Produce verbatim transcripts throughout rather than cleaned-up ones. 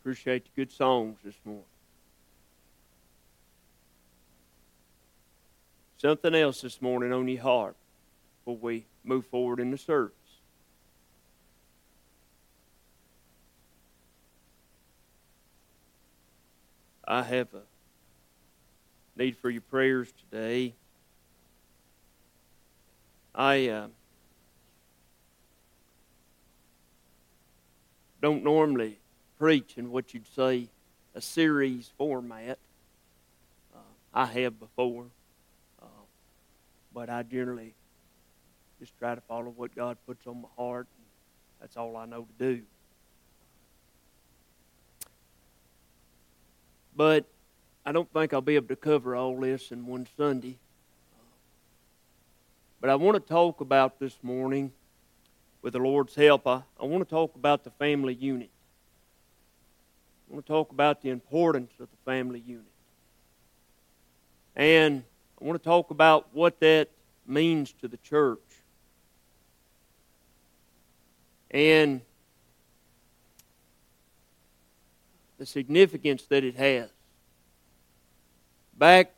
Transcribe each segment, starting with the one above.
appreciate the good songs this morning. Something else this morning on your heart before we move forward in the service. I have a need for your prayers today. I uh, don't normally preach in what you'd say a series format. Uh, I have before, uh, but I generally just try to follow what God puts on my heart. And that's all I know to do. But I don't think I'll be able to cover all this in one Sunday. But I want to talk about this morning, with the Lord's help, I, I want to talk about the family unit. I want to talk about the importance of the family unit. And I want to talk about what that means to the church. And the significance that it has. Back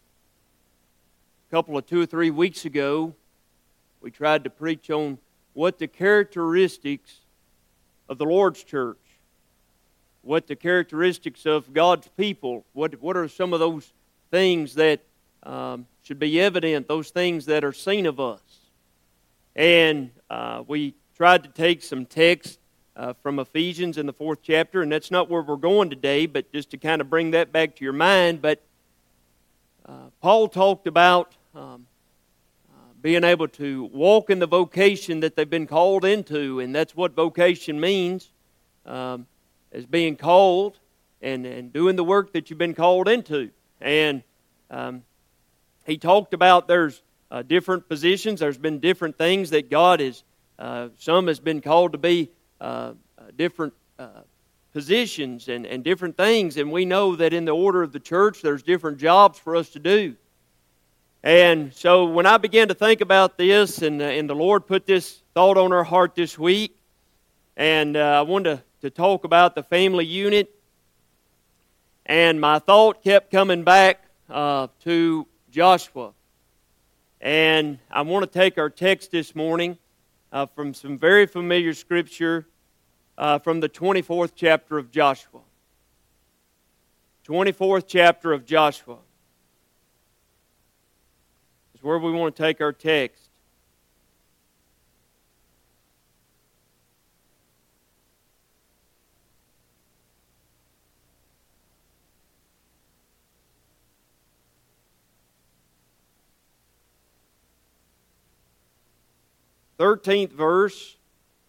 a couple of two or three weeks ago, we tried to preach on what the characteristics of the Lord's church, what the characteristics of God's people, what, what are some of those things that um, should be evident, those things that are seen of us. And uh, we tried to take some text uh, from Ephesians in the fourth chapter, and that's not where we're going today, but just to kind of bring that back to your mind. But uh, Paul talked about um, uh, being able to walk in the vocation that they've been called into, and that's what vocation means, um, as being called and, and doing the work that you've been called into. And um, he talked about there's uh, different positions. There's been different things that God is, uh, some has been called to be uh, uh, different uh, positions and, and different things. And we know that in the order of the church, there's different jobs for us to do. And so when I began to think about this, and, uh, and the Lord put this thought on our heart this week, and uh, I wanted to, to talk about the family unit, and my thought kept coming back uh, to Joshua. And I want to take our text this morning uh, from some very familiar scripture uh, from the twenty-fourth chapter of Joshua. twenty-fourth chapter of Joshua is where we want to take our text. thirteenth verse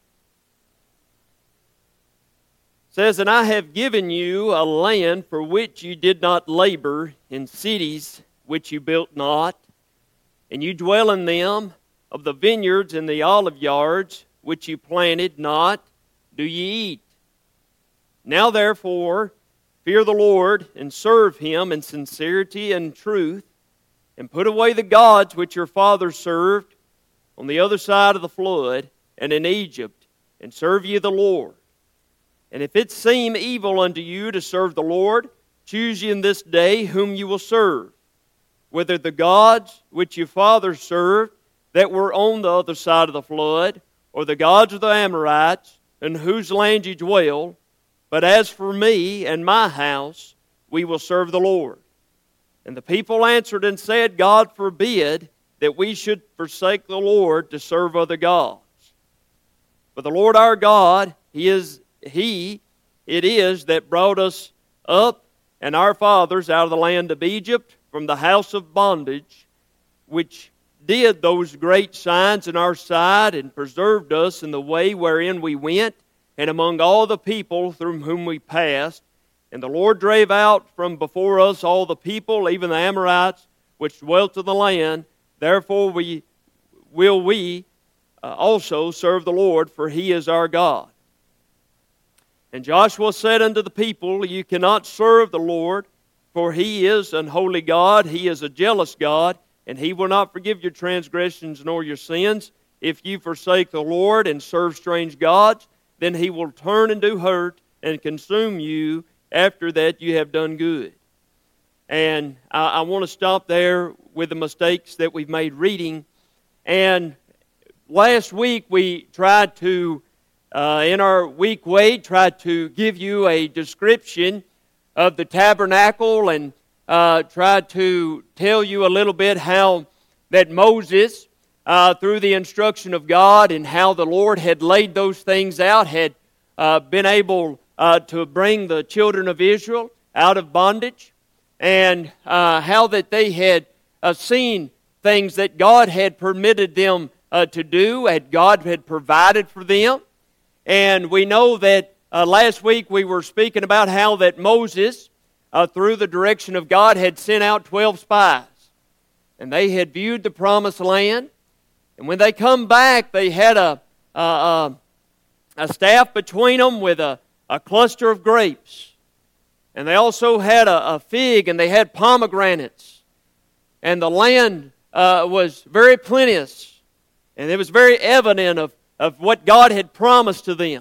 says, "And I have given you a land for which you did not labor, in cities which you built not, and you dwell in them. Of the vineyards and the olive yards which you planted not, do ye eat. Now therefore, fear the Lord, and serve Him in sincerity and truth, and put away the gods which your fathers served on the other side of the flood, and in Egypt, and serve ye the Lord. And if it seem evil unto you to serve the Lord, choose ye in this day whom you will serve, whether the gods which your fathers served that were on the other side of the flood, or the gods of the Amorites, in whose land ye dwell. But as for me and my house, we will serve the Lord. And the people answered and said, God forbid that we should forsake the Lord to serve other gods. For the Lord our God, He is He it is that brought us up and our fathers out of the land of Egypt from the house of bondage, which did those great signs in our sight, and preserved us in the way wherein we went, and among all the people through whom we passed. And the Lord drave out from before us all the people, even the Amorites, which dwelt in the land. Therefore we will we uh, also serve the Lord, for He is our God. And Joshua said unto the people, You cannot serve the Lord, for He is an holy God. He is a jealous God, and He will not forgive your transgressions nor your sins. If you forsake the Lord and serve strange gods, then He will turn and do hurt and consume you after that you have done good. And I, I want to stop there with the mistakes that we've made reading. And last week we tried to, uh, in our week way, tried to give you a description of the tabernacle and uh, tried to tell you a little bit how that Moses, uh, through the instruction of God and how the Lord had laid those things out, had uh, been able uh, to bring the children of Israel out of bondage, and uh, how that they had uh, seen things that God had permitted them uh, to do, and God had provided for them. And we know that uh, last week we were speaking about how that Moses, uh, through the direction of God, had sent out twelve spies. And they had viewed the promised land. And when they come back, they had a, a, a, a staff between them with a, a cluster of grapes. And they also had a, a fig, and they had pomegranates. And the land uh, was very plenteous. And it was very evident of, of what God had promised to them.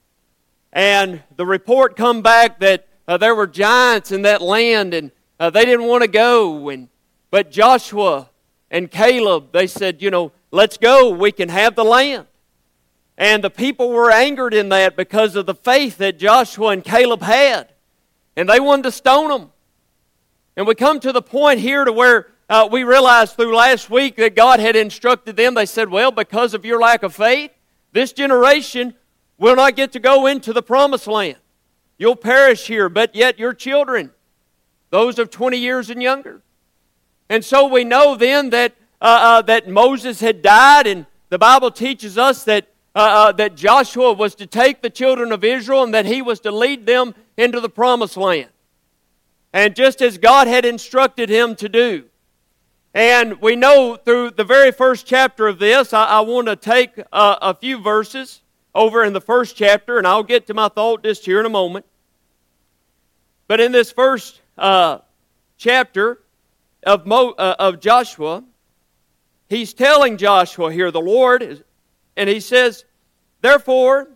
And the report come back that uh, there were giants in that land, and uh, they didn't want to go. And But Joshua and Caleb, they said, you know, let's go, we can have the land. And the people were angered in that because of the faith that Joshua and Caleb had. And they wanted to stone them. And we come to the point here to where uh, we realized through last week that God had instructed them. They said, well, because of your lack of faith, this generation will not get to go into the promised land. You'll perish here, but yet your children, those of twenty years and younger. And so we know then that uh, uh, that Moses had died, and the Bible teaches us that uh, uh, that Joshua was to take the children of Israel and that he was to lead them into the promised land. And just as God had instructed him to do. And we know through the very first chapter of this, I, I want to take uh, a few verses over in the first chapter, and I'll get to my thought just here in a moment. But in this first uh, chapter of, Mo, uh, of Joshua, he's telling Joshua here, the Lord, is, and he says, therefore,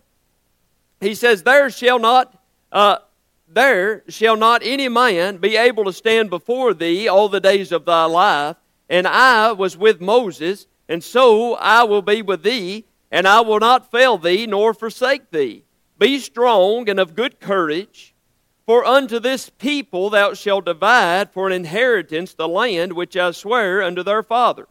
he says, there shall not, uh, there shall not any man be able to stand before thee all the days of thy life. And I was with Moses, and so I will be with thee, and I will not fail thee nor forsake thee. Be strong and of good courage, for unto this people thou shalt divide for an inheritance the land which I swear unto their fathers.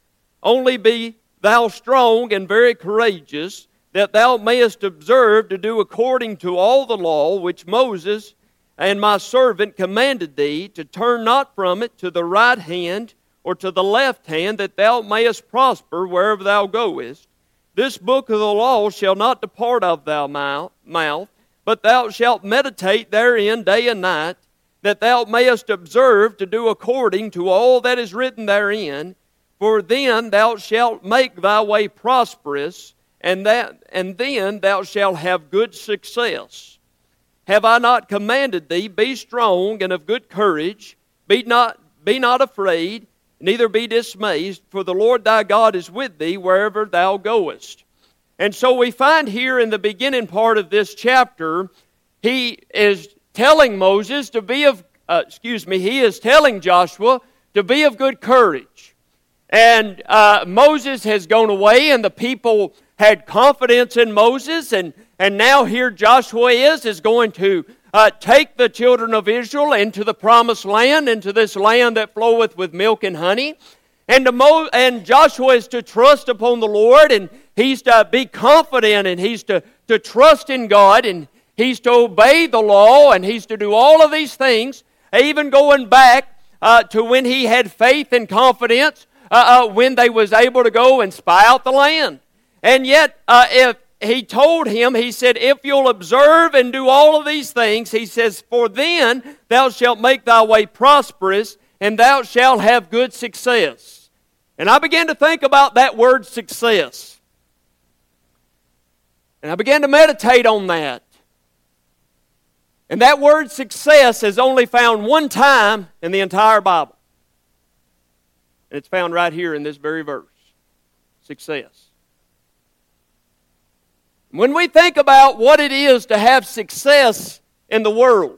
Only be thou strong and very courageous, that thou mayest observe to do according to all the law which Moses and my servant commanded thee, to turn not from it to the right hand or to the left hand, that thou mayest prosper wherever thou goest. This book of the law shall not depart of thy mouth, but thou shalt meditate therein day and night, that thou mayest observe to do according to all that is written therein. For then thou shalt make thy way prosperous, and that and then thou shalt have good success. Have I not commanded thee, be strong and of good courage, be not be not afraid, neither be dismayed, for the Lord thy God is with thee wherever thou goest. And so we find here in the beginning part of this chapter, he is telling Moses to be of, uh, excuse me, he is telling Joshua to be of good courage. And uh, Moses has gone away, and the people had confidence in Moses, and, and now here Joshua is, is going to uh, take the children of Israel into the promised land, into this land that floweth with milk and honey. And, to Mo- and Joshua is to trust upon the Lord, and he's to be confident, and he's to, to trust in God, and he's to obey the law, and he's to do all of these things, even going back uh, to when he had faith and confidence, uh, uh, when they was able to go and spy out the land. And yet, uh, if he told him, he said, if you'll observe and do all of these things, he says, for then thou shalt make thy way prosperous, and thou shalt have good success. And I began to think about that word success. And I began to meditate on that. And that word success is only found one time in the entire Bible. And it's found right here in this very verse. Success. When we think about what it is to have success in the world,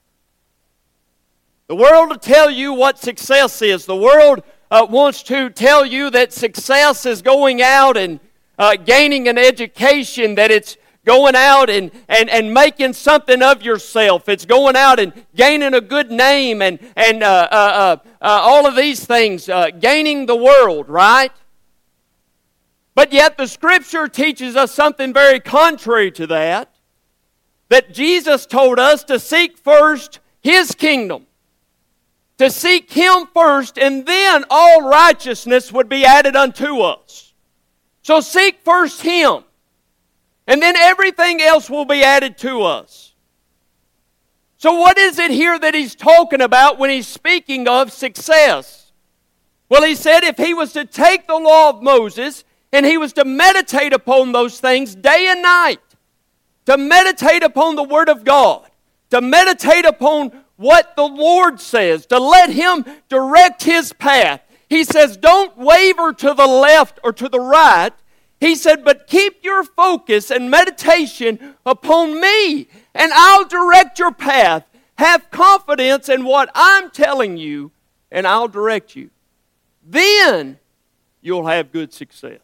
the world will tell you what success is. The world uh, wants to tell you that success is going out and uh, gaining an education, that it's going out and, and, and making something of yourself. It's going out and gaining a good name and, and uh, uh, uh, uh, all of these things, uh, gaining the world, right? But yet the Scripture teaches us something very contrary to that, that Jesus told us to seek first His kingdom, to seek Him first, and then all righteousness would be added unto us. So seek first Him, and then everything else will be added to us. So what is it here that He's talking about when He's speaking of success? Well, He said if He was to take the law of Moses and He was to meditate upon those things day and night, to meditate upon the Word of God, to meditate upon what the Lord says, to let Him direct His path. He says, don't waver to the left or to the right. He said, but keep your focus and meditation upon me, and I'll direct your path. Have confidence in what I'm telling you, and I'll direct you. Then you'll have good success.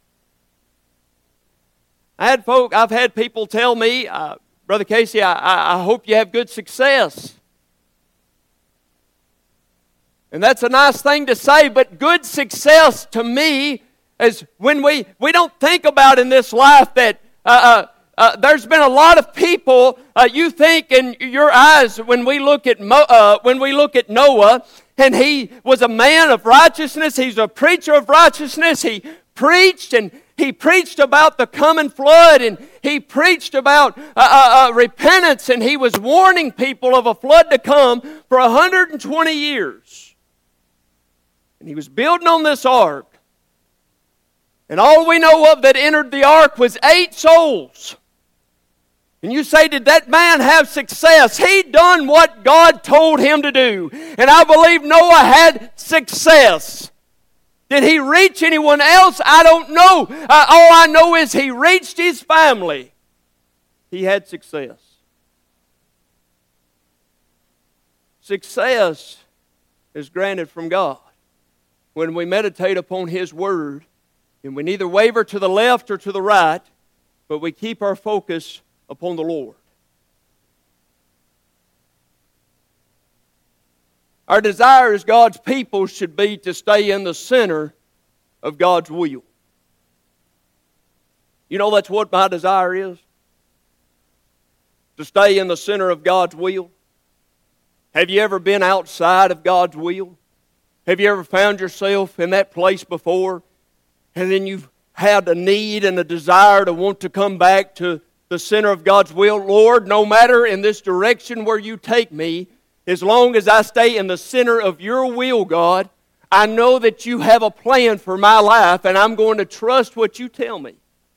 I had folk, I've had people tell me, uh, Brother Casey, I, I, I hope you have good success. And that's a nice thing to say, but good success to me is when we, we don't think about in this life that uh, uh, uh, there's been a lot of people, uh, you think in your eyes when we look at Mo, uh, when we look at Noah, and he was a man of righteousness, he's a preacher of righteousness, he preached and He preached about the coming flood, and he preached about uh, uh, uh, repentance, and he was warning people of a flood to come for one hundred twenty years. And he was building on this ark. And all we know of that entered the ark was eight souls. And you say, did that man have success? He done what God told him to do. And I believe Noah had success. Did he reach anyone else? I don't know. Uh, all I know is he reached his family. He had success. Success is granted from God when we meditate upon His Word, and we neither waver to the left or to the right, but we keep our focus upon the Lord. Our desire as God's people should be to stay in the center of God's will. You know that's what my desire is? To stay in the center of God's will. Have you ever been outside of God's will? Have you ever found yourself in that place before, and then you've had a need and a desire to want to come back to the center of God's will? Lord, no matter in this direction where you take me, as long as I stay in the center of your will, God, I know that you have a plan for my life, and I'm going to trust what you tell me.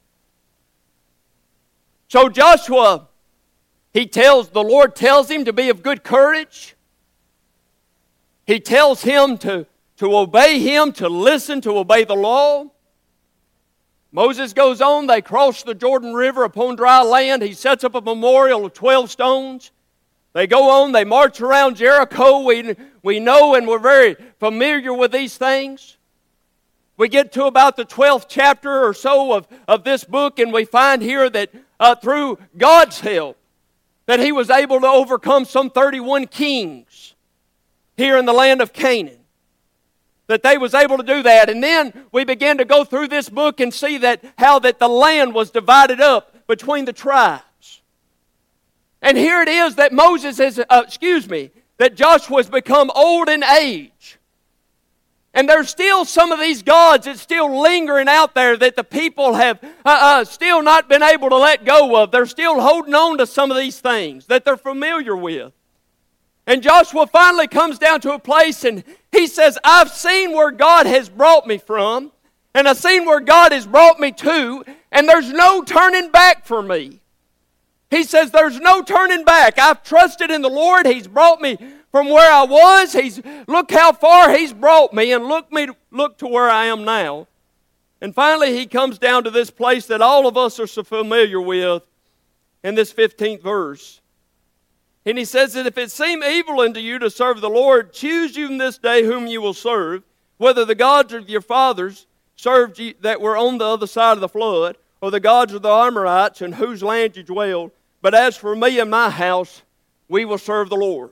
So Joshua, he tells, the Lord tells him to be of good courage. He tells him to, to obey Him, to listen, to obey the law. Moses goes on, they cross the Jordan River upon dry land. He sets up a memorial of twelve stones. They go on, they march around Jericho. We, we know and we're very familiar with these things. We get to about the twelfth chapter or so of, of this book, and we find here that uh, through God's help, that He was able to overcome some thirty-one kings here in the land of Canaan. That they was able to do that. And then we began to go through this book and see that how that the land was divided up between the tribes. And here it is that Moses is, uh, excuse me, that Joshua has become old in age. And there's still some of these gods that's still lingering out there that the people have uh, uh, still not been able to let go of. They're still holding on to some of these things that they're familiar with. And Joshua finally comes down to a place and he says, I've seen where God has brought me from, and I've seen where God has brought me to, and there's no turning back for me. He says, there's no turning back. I've trusted in the Lord. He's brought me from where I was. He's look how far He's brought me, and look me look to where I am now. And finally, he comes down to this place that all of us are so familiar with in this fifteenth verse. And he says that if it seem evil unto you to serve the Lord, choose you this day whom you will serve, whether the gods of your fathers served you that were on the other side of the flood, or the gods of the Amorites in whose land you dwelled. But as for me and my house, we will serve the Lord.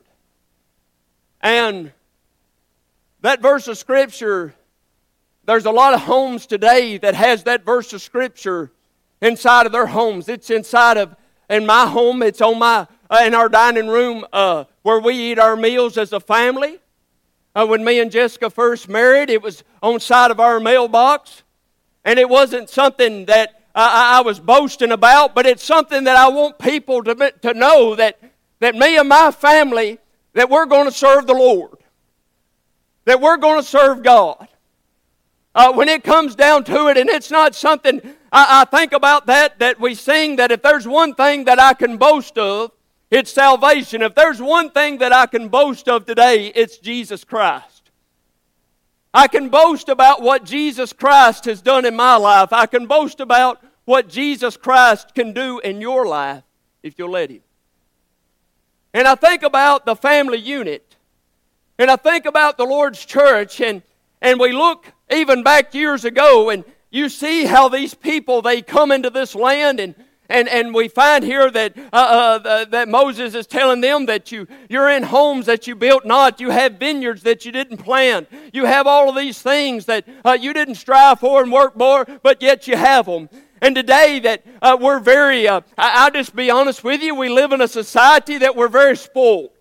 And that verse of Scripture, there's a lot of homes today that has that verse of Scripture inside of their homes. It's inside of, in my home, it's on my, uh, in our dining room uh, where we eat our meals as a family. Uh, when me and Jessica first married, it was on side of our mailbox. And it wasn't something that I, I was boasting about, but it's something that I want people to, to know that, that me and my family, that we're going to serve the Lord. That we're going to serve God. Uh, when it comes down to it, and it's not something, I, I think about that, that we sing that if there's one thing that I can boast of, it's salvation. If there's one thing that I can boast of today, it's Jesus Christ. I can boast about what Jesus Christ has done in my life. I can boast about what Jesus Christ can do in your life if you'll let Him. And I think about the family unit. And I think about the Lord's church. And, and we look even back years ago, and you see how these people, they come into this land, and And, and we find here that uh, uh, the, that Moses is telling them that you, you're in homes that you built not. You have vineyards that you didn't plant. You have all of these things that uh, you didn't strive for and work for, but yet you have them. And today that uh, we're very, uh, I, I'll just be honest with you, we live in a society that we're very spoiled.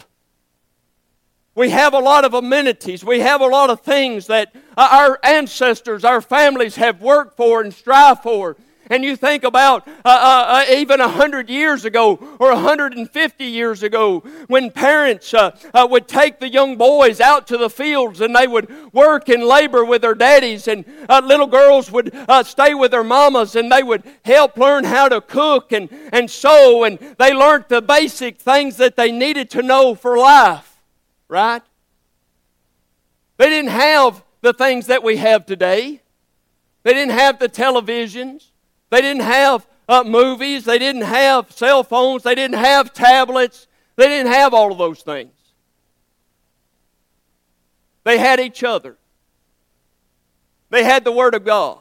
We have a lot of amenities. We have a lot of things that uh, our ancestors, our families have worked for and strived for. And you think about uh, uh, even one hundred years ago or one hundred fifty years ago when parents uh, uh, would take the young boys out to the fields and they would work and labor with their daddies, and uh, little girls would uh, stay with their mamas, and they would help learn how to cook and, and sew, and they learned the basic things that they needed to know for life, right? They didn't have the things that we have today. They didn't have the televisions. They didn't have uh, movies. They didn't have cell phones. They didn't have tablets. They didn't have all of those things. They had each other. They had the Word of God.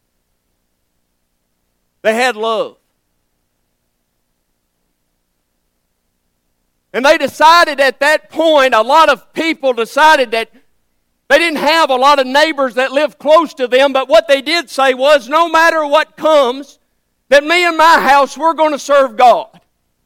They had love. And they decided at that point, a lot of people decided that they didn't have a lot of neighbors that lived close to them, but what they did say was, no matter what comes, that me and my house, we're going to serve God.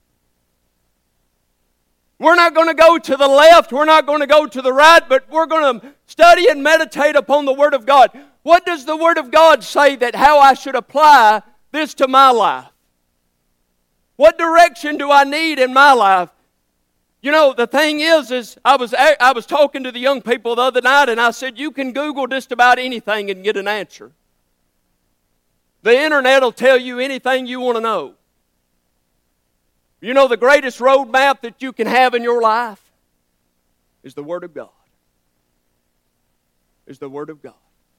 We're not going to go to the left, we're not going to go to the right, but we're going to study and meditate upon the Word of God. What does the Word of God say that how I should apply this to my life? What direction do I need in my life? You know, the thing is, is I was I was talking to the young people the other night, and I said, you can Google just about anything and get an answer. The internet will tell you anything you want to know. You know, the greatest roadmap that you can have in your life is the Word of God. Is the Word of God.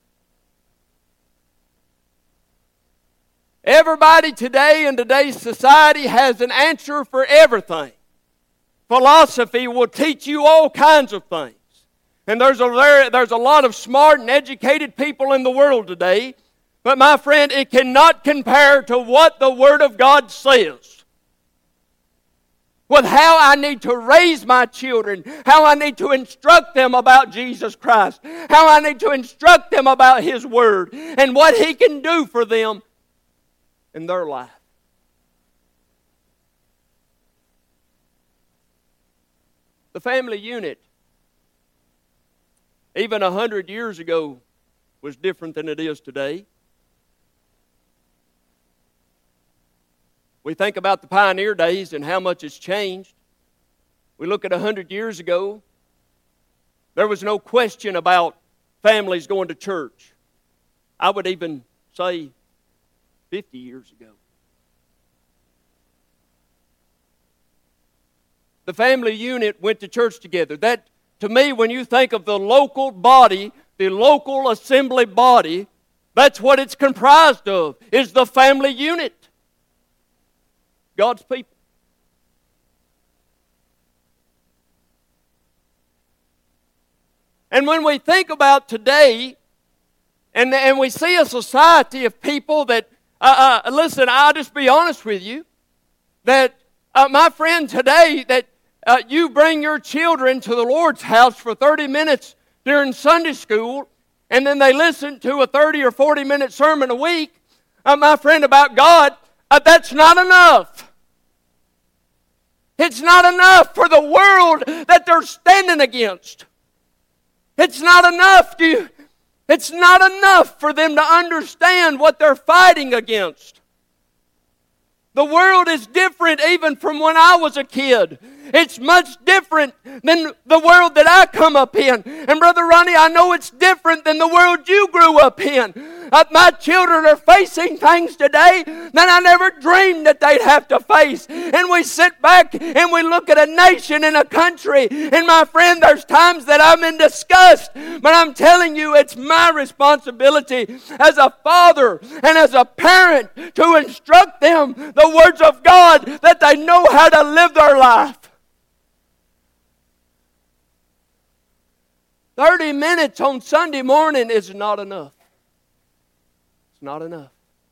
Everybody today in today's society has an answer for everything. Philosophy will teach you all kinds of things. And there's a, there, there's a lot of smart and educated people in the world today. But my friend, it cannot compare to what the Word of God says. With how I need to raise my children, how I need to instruct them about Jesus Christ, how I need to instruct them about His Word, and what He can do for them in their life. The family unit, even a hundred years ago, was different than it is today. We think about the pioneer days and how much has changed. We look at a hundred years ago, there was no question about families going to church. I would even say fifty years ago. The family unit went to church together. That, to me, when you think of the local body, the local assembly body, That's what it's comprised of, is the family unit. God's people. And when we think about today, and, and we see a society of people that, uh, uh, listen, I'll just be honest with you, that uh, my friend today, that uh, you bring your children to the Lord's house for thirty minutes during Sunday school, and then they listen to a thirty or forty minute sermon a week, uh, my friend, about God, uh, that's not enough. It's not enough for the world that they're standing against. It's not enough to, it's not enough for them to understand what they're fighting against. The world is different even from when I was a kid. It's much different than the world that I come up in. And Brother Ronnie, I know it's different than the world you grew up in. Uh, my children are facing things today that I never dreamed that they'd have to face. And we sit back and we look at a nation and a country. And my friend, there's times that I'm in disgust. But I'm telling you, it's my responsibility as a father and as a parent to instruct them the words of God, that they know how to live their life. thirty minutes on Sunday morning is not enough. It's not enough.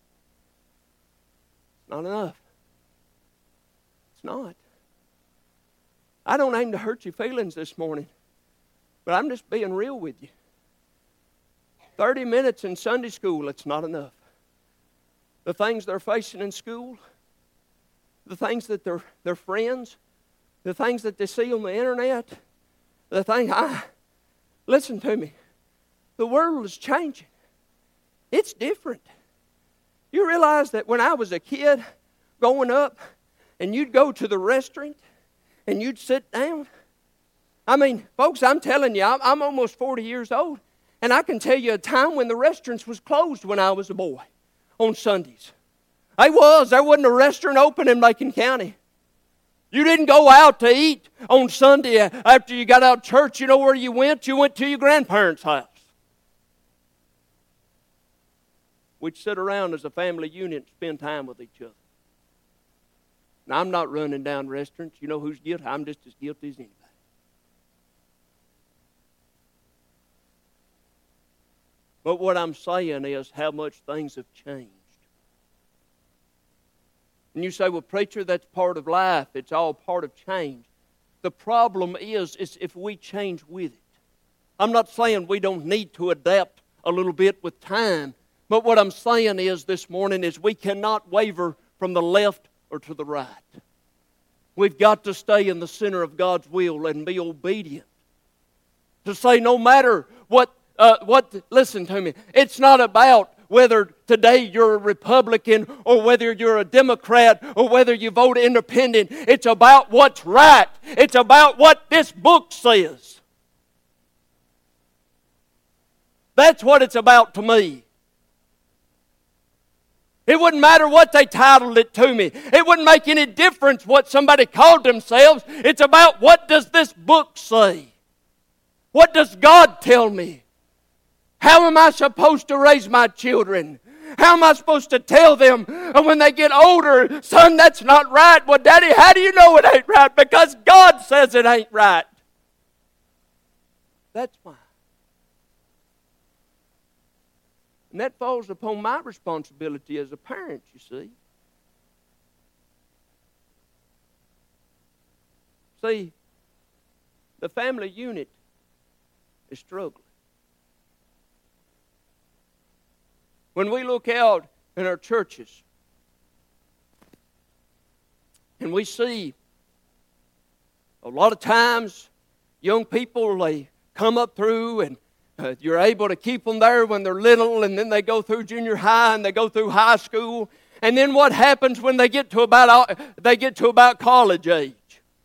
It's not enough. It's not. I don't aim to hurt your feelings this morning, but I'm just being real with you. thirty minutes in Sunday school, it's not enough. The things they're facing in school, the things that their, their friends, the things that they see on the internet, the thing I... Listen to me. The world is changing. It's different. You realize that when I was a kid growing up and you'd go to the restaurant and you'd sit down. I mean, folks, I'm telling you, I'm, I'm almost forty years old. And I can tell you a time when the restaurants was closed when I was a boy on Sundays. They was. There wasn't a restaurant open in Macon County. You didn't go out to eat on Sunday after you got out of church. You know where you went? You went to your grandparents' house. We'd sit around as a family unit and spend time with each other. Now, I'm not running down restaurants. You know who's guilty? I'm just as guilty as anybody. But what I'm saying is how much things have changed. And you say, well, preacher, that's part of life. It's all part of change. The problem is, is if we change with it. I'm not saying we don't need to adapt a little bit with time. But what I'm saying is this morning is we cannot waver from the left or to the right. We've got to stay in the center of God's will and be obedient. To say no matter what, uh, what, listen to me, it's not about whether today you're a Republican or whether you're a Democrat or whether you vote independent. It's about what's right. It's about what this book says. That's what it's about to me. It wouldn't matter what they titled it to me. It wouldn't make any difference what somebody called themselves. It's about what does this book say? What does God tell me? How am I supposed to raise my children? How am I supposed to tell them when they get older, son, that's not right? Well, Daddy, how do you know it ain't right? Because God says it ain't right. That's why. And that falls upon my responsibility as a parent, you see. See, the family unit is struggling. When we look out in our churches and we see a lot of times young people, they come up through and uh, you're able to keep them there when they're little, and then they go through junior high and they go through high school. And then what happens when they get to about they get to about college age?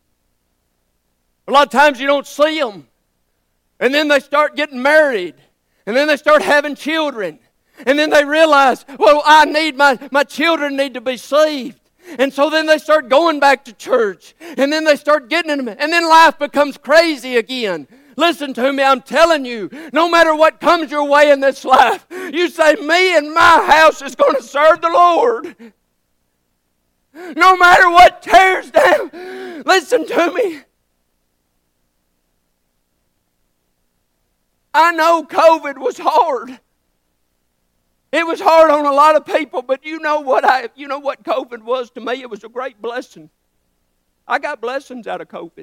A lot of times you don't see them. And then they start getting married. And then they start having children. And then they realize, well, I need my, my children need to be saved. And so then they start going back to church. And then they start getting them. And then life becomes crazy again. Listen to me, I'm telling you, no matter what comes your way in this life, you say, me and my house is going to serve the Lord. No matter what tears down, listen to me. I know COVID was hard. It was hard on a lot of people, but you know what I you know what COVID was to me? It was a great blessing. I got blessings out of COVID.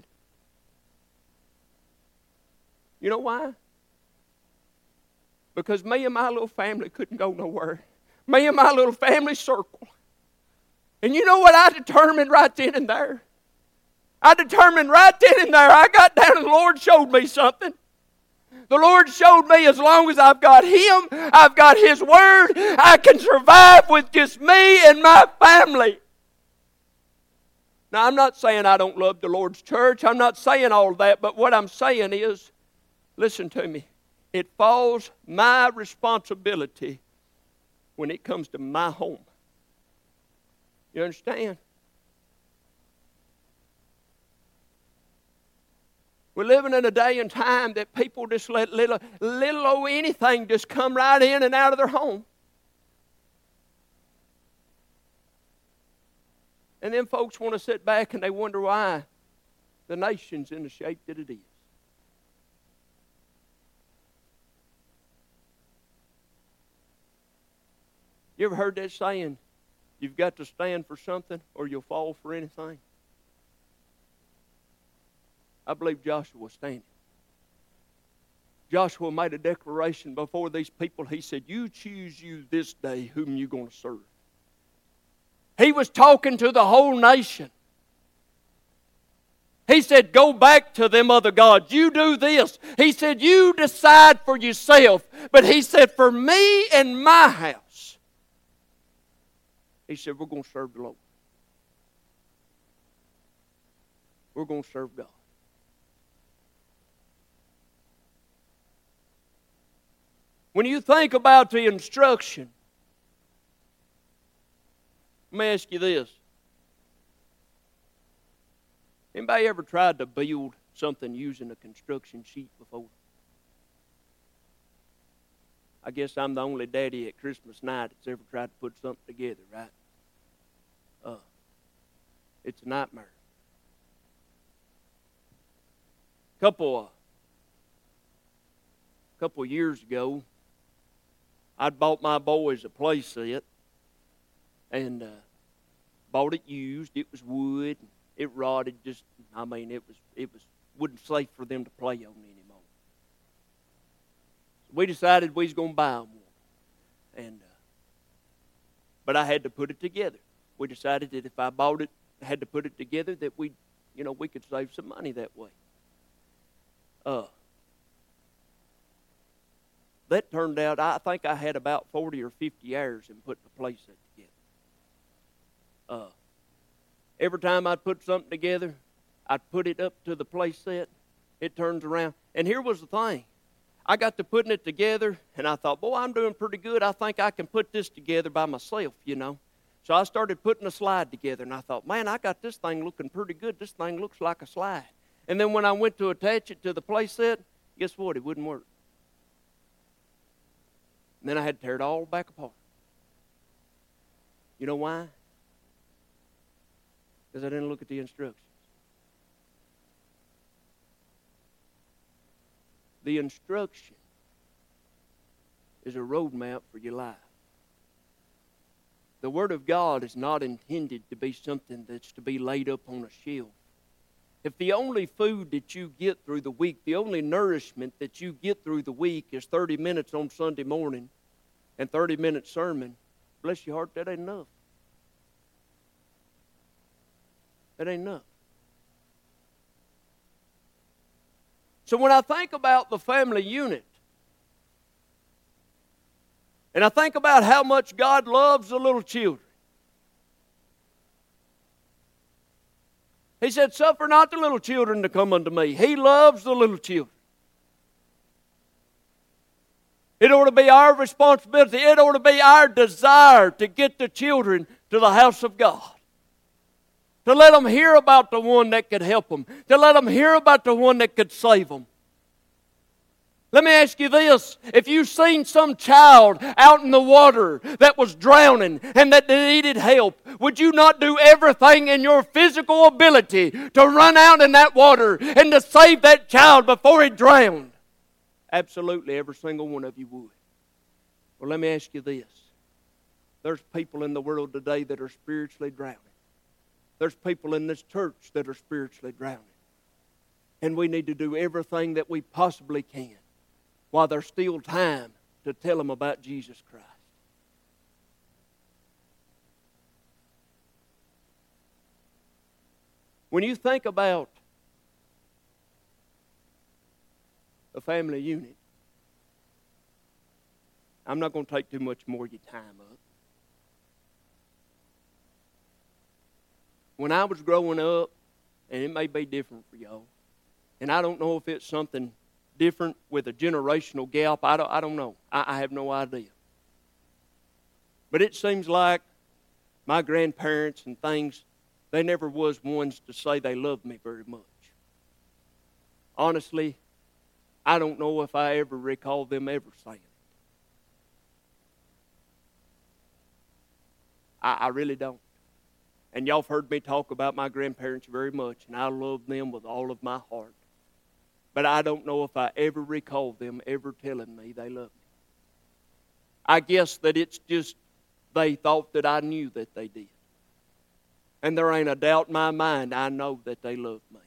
You know why? Because me and my little family couldn't go nowhere. Me and my little family circle. And you know what I determined right then and there? I determined right then and there, I got down and the Lord showed me something. The Lord showed me as long as I've got Him, I've got His Word, I can survive with just me and my family. Now, I'm not saying I don't love the Lord's church. I'm not saying all that. But what I'm saying is, listen to me, it falls my responsibility when it comes to my home. You understand? We're living in a day and time that people just let little, little old anything just come right in and out of their home. And then folks want to sit back and they wonder why the nation's in the shape that it is. You ever heard that saying, you've got to stand for something or you'll fall for anything? I believe Joshua was standing. Joshua made a declaration before these people. He said, you choose you this day whom you're going to serve. He was talking to the whole nation. He said, go back to them other gods. You do this. He said, you decide for yourself. But he said, for me and my house, he said, we're going to serve the Lord. We're going to serve God. When you think about the instruction, let me ask you this. Anybody ever tried to build something using a construction sheet before? I guess I'm the only daddy at Christmas night that's ever tried to put something together, right? Uh, it's a nightmare. Couple, uh, couple of years ago, I'd bought my boys a play set, and uh, bought it used. It was wood. It rotted. Just, I mean, it was it was wasn't safe for them to play on anymore. So we decided we was going to buy them one, and uh, but I had to put it together. We decided that if I bought it, I had to put it together, that we, you know, we could save some money that way. Uh. That turned out, I think I had about forty or fifty hours in putting the play set together. Uh, every time I'd put something together, I'd put it up to the play set. It turns around. And here was the thing. I got to putting it together, and I thought, boy, I'm doing pretty good. I think I can put this together by myself, you know. So I started putting a slide together, and I thought, man, I got this thing looking pretty good. This thing looks like a slide. And then when I went to attach it to the play set, guess what? It wouldn't work. And then I had to tear it all back apart. You know why? Because I didn't look at the instructions. The instruction is a roadmap for your life. The Word of God is not intended to be something that's to be laid up on a shelf. If the only food that you get through the week, the only nourishment that you get through the week is thirty minutes on Sunday morning and thirty minute sermon, bless your heart, that ain't enough. That ain't enough. So when I think about the family unit, and I think about how much God loves the little children, He said, suffer not the little children to come unto me. He loves the little children. It ought to be our responsibility. It ought to be our desire to get the children to the house of God. To let them hear about the one that could help them. To let them hear about the one that could save them. Let me ask you this. If you've seen some child out in the water that was drowning and that needed help, would you not do everything in your physical ability to run out in that water and to save that child before he drowned? Absolutely, every single one of you would. Well, let me ask you this. There's people in the world today that are spiritually drowning. There's people in this church that are spiritually drowning. And we need to do everything that we possibly can while there's still time to tell them about Jesus Christ. When you think about a family unit, I'm not going to take too much more of your time up. When I was growing up, and it may be different for y'all, and I don't know if it's something different with a generational gap. I don't, I don't know. I, I have no idea. But it seems like my grandparents and things, they never was ones to say they loved me very much. Honestly, I don't know if I ever recall them ever saying it. I, I really don't. And y'all have heard me talk about my grandparents very much, and I love them with all of my heart. But I don't know if I ever recall them ever telling me they loved me. I guess that it's just they thought that I knew that they did. And there ain't a doubt in my mind, I know that they loved me.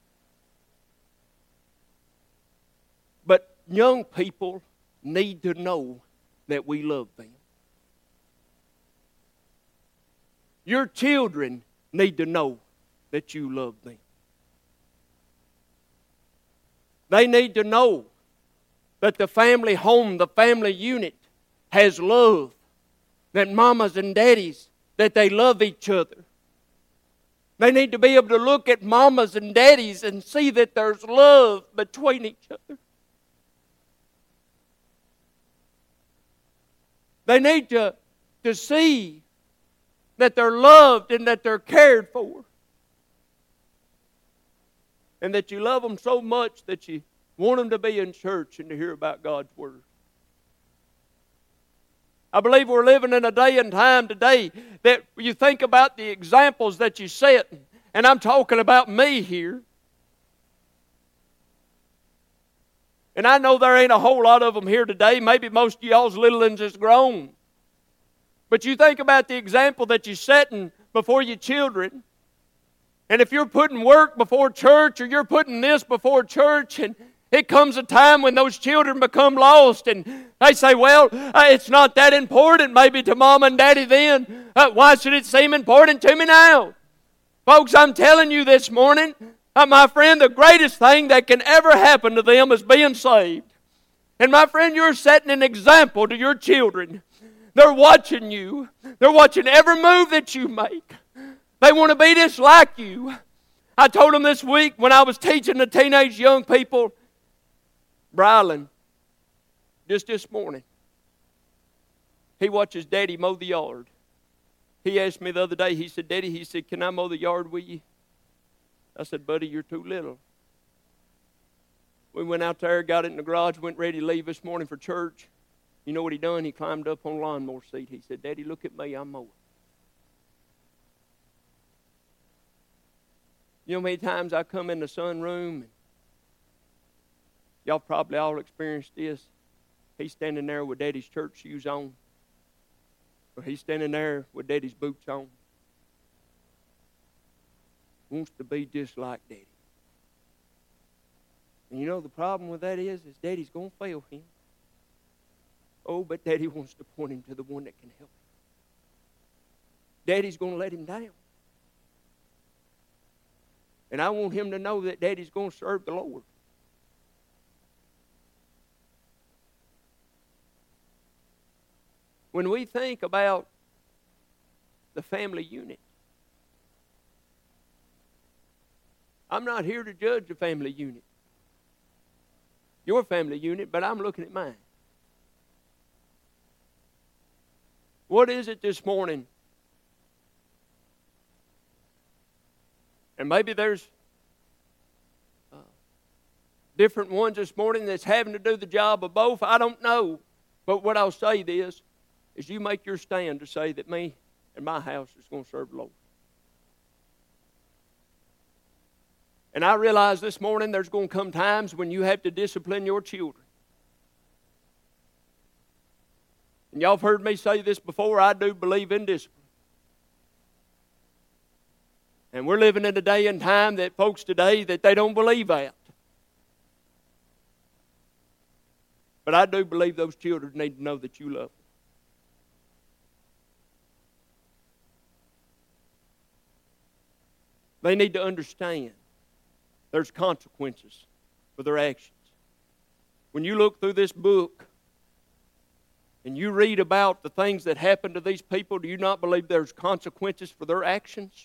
But young people need to know that we love them. Your children need to know that you love them. They need to know that the family home, the family unit has love. That mamas and daddies, that they love each other. They need to be able to look at mamas and daddies and see that there's love between each other. They need to, to see that they're loved and that they're cared for. And that you love them so much that you want them to be in church and to hear about God's Word. I believe we're living in a day and time today that you think about the examples that you set, and I'm talking about me here. And I know there ain't a whole lot of them here today. Maybe most of y'all's little ones is grown. But you think about the example that you're setting before your children. And if you're putting work before church, or you're putting this before church, and it comes a time when those children become lost, and they say, well, uh, it's not that important maybe to mom and daddy then. Uh, why should it seem important to me now? Folks, I'm telling you this morning, uh, my friend, the greatest thing that can ever happen to them is being saved. And my friend, you're setting an example to your children. They're watching you. They're watching every move that you make. They want to be just like you. I told them this week when I was teaching the teenage young people, Brylan, just this morning, he watches Daddy mow the yard. He asked me the other day, he said, Daddy, he said, can I mow the yard with you? I said, buddy, you're too little. We went out there, got it in the garage, went ready to leave this morning for church. You know what he done? He climbed up on the lawnmower seat. He said, Daddy, look at me, I'm mowing. You know how many times I come in the sunroom, and y'all probably all experienced this. He's standing there with Daddy's church shoes on. Or he's standing there with Daddy's boots on. Wants to be just like Daddy. And you know the problem with that is, is Daddy's going to fail him. Oh, but Daddy wants to point him to the one that can help him. Daddy's going to let him down. And I want him to know that Daddy's going to serve the Lord. When we think about the family unit, I'm not here to judge the family unit, your family unit, but I'm looking at mine. What is it this morning? And maybe there's uh, different ones this morning that's having to do the job of both. I don't know. But what I'll say is, is you make your stand to say that me and my house is going to serve the Lord. And I realize this morning there's going to come times when you have to discipline your children. And y'all have heard me say this before, I do believe in discipline. And we're living in a day and time that folks today, that they don't believe that. But I do believe those children need to know that you love them. They need to understand there's consequences for their actions. When you look through this book and you read about the things that happened to these people, do you not believe there's consequences for their actions?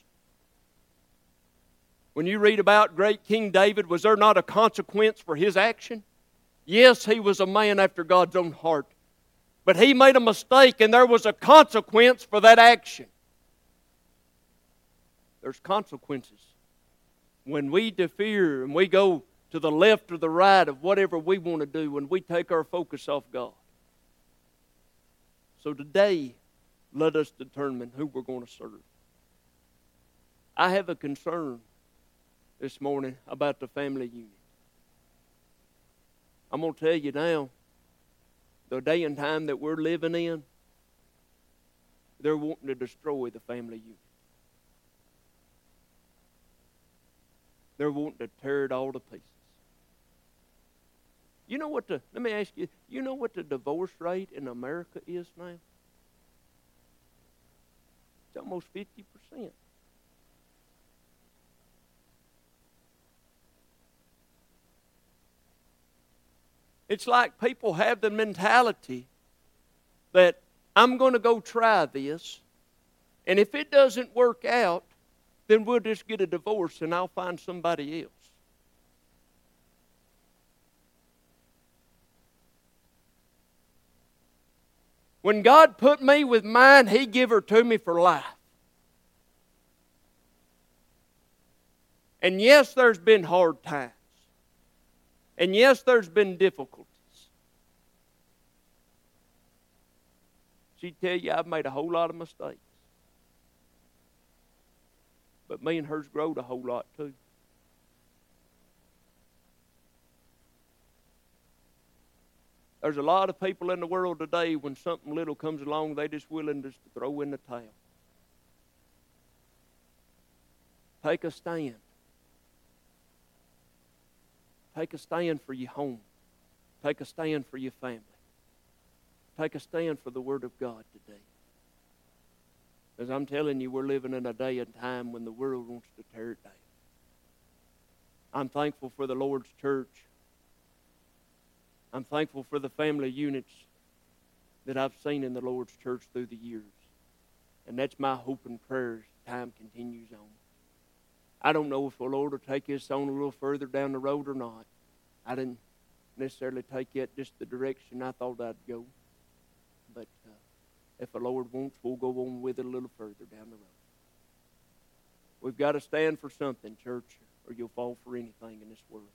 When you read about great King David, was there not a consequence for his action? Yes, he was a man after God's own heart. But he made a mistake and there was a consequence for that action. There's consequences. When we defer and we go to the left or the right of whatever we want to do, when we take our focus off God. So today, let us determine who we're going to serve. I have a concern this morning about the family unit. I'm going to tell you now, the day and time that we're living in, they're wanting to destroy the family unit. They're wanting to tear it all to pieces. You know what the, let me ask you, you know what the divorce rate in America is now? It's almost fifty percent. It's like people have the mentality that I'm going to go try this, and if it doesn't work out, then we'll just get a divorce and I'll find somebody else. When God put me with mine, He gave her to me for life. And yes, there's been hard times. And yes, there's been difficulties. She'd tell you I've made a whole lot of mistakes. But me and her's growed a whole lot too. There's a lot of people in the world today, when something little comes along, they just willing just to throw in the towel. Take a stand. Take a stand for your home. Take a stand for your family. Take a stand for the Word of God today. Because I'm telling you, we're living in a day and time when the world wants to tear it down. I'm thankful for the Lord's church. I'm thankful for the family units that I've seen in the Lord's church through the years. And that's my hope and prayer as time continues on. I don't know if the Lord will take us on a little further down the road or not. I didn't necessarily take it just the direction I thought I'd go. But uh, if the Lord wants, we'll go on with it a little further down the road. We've got to stand for something, church, or you'll fall for anything in this world.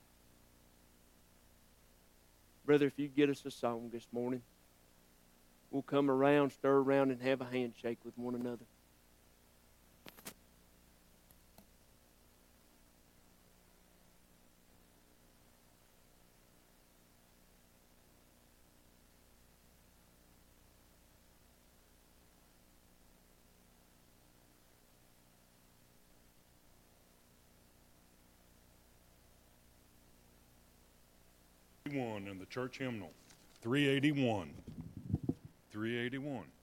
Brother, if you get us a song this morning, we'll come around, stir around, and have a handshake with one another. One in the church hymnal, three eighty-one. three eighty-one.